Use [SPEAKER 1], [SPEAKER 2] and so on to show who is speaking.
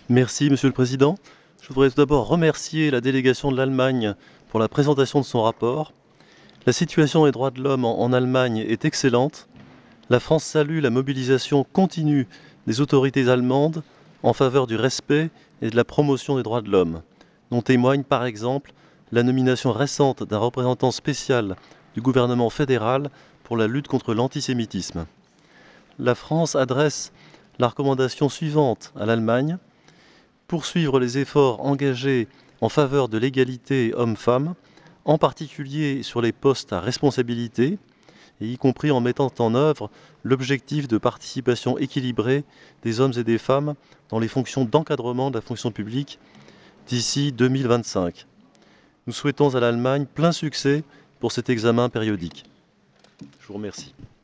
[SPEAKER 1] Merci, Monsieur le Président. Je voudrais tout d'abord remercier la délégation de l'Allemagne pour la présentation de son rapport. La situation des droits de l'homme en Allemagne est excellente. La France salue la mobilisation continue des autorités allemandes en faveur du respect et de la promotion des droits de l'homme, dont témoigne par exemple la nomination récente d'un représentant spécial du gouvernement fédéral pour la lutte contre l'antisémitisme. La France adresse la recommandation suivante à l'Allemagne: poursuivre les efforts engagés en faveur de l'égalité hommes-femmes, en particulier sur les postes à responsabilité, et y compris en mettant en œuvre l'objectif de participation équilibrée des hommes et des femmes dans les fonctions d'encadrement de la fonction publique d'ici 2025. Nous souhaitons à l'Allemagne plein succès pour cet examen périodique. Je vous remercie.